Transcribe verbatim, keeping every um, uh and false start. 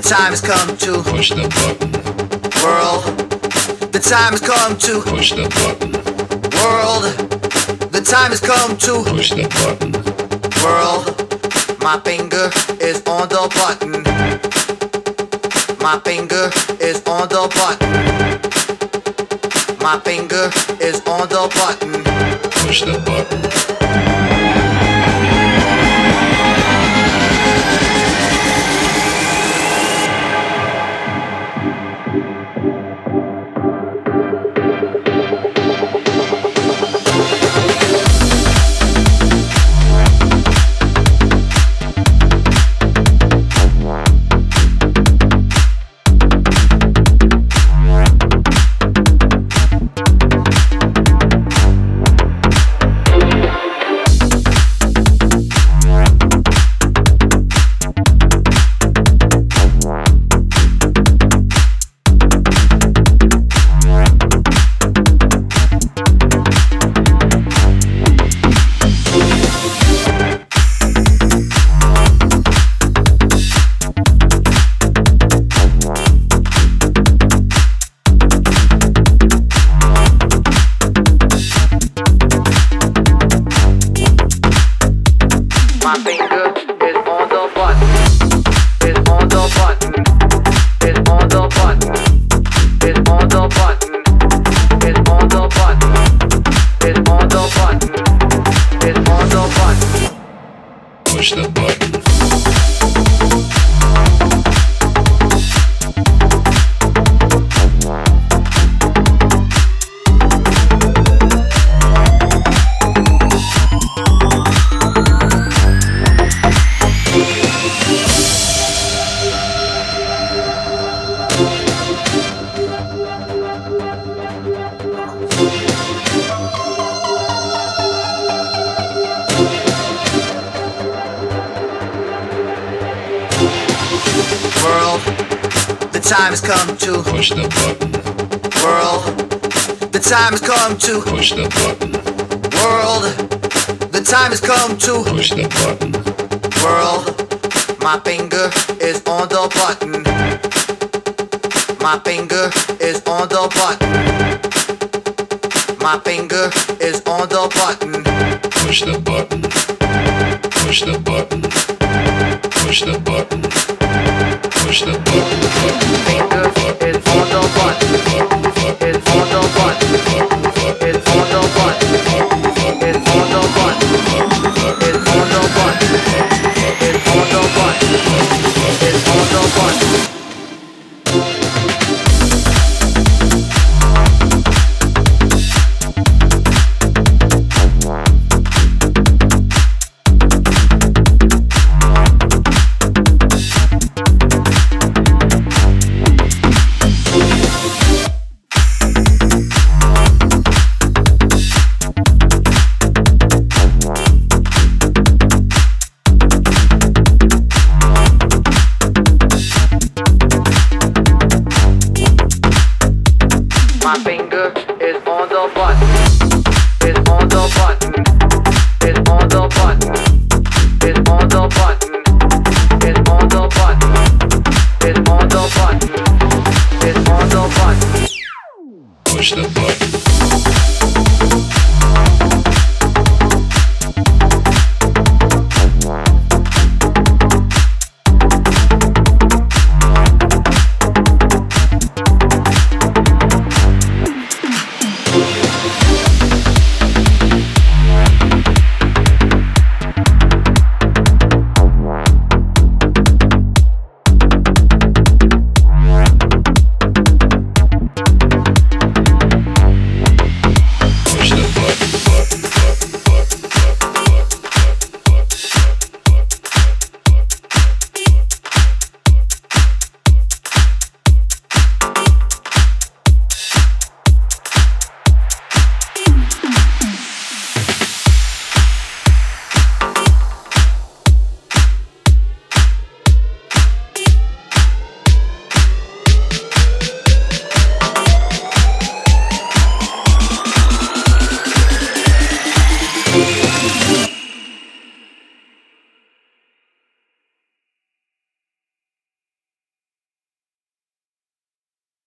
time has come to push the button. World, the time has come to Push the button. World, the time has come to Push the button. World, my finger is on the button. My finger is on the button. My finger is on the button. Push the button. My finger is on the button. Is on the button. Is on the button. Is on the button. Is on the button. Is on the button. Is on the button. Push the button. World, the time has come to Push the button. World, the time has come to Push the button. World, the time has come to Push the button. World, my finger is on the button. My finger is on the button. My finger is on the button. Push the button. Push the button. Push the button. Push the button. Finger is on the button. Is on the button. Is on the button. Is on the button. Is on the button. Is on the button. Is on the button. My finger is on the button.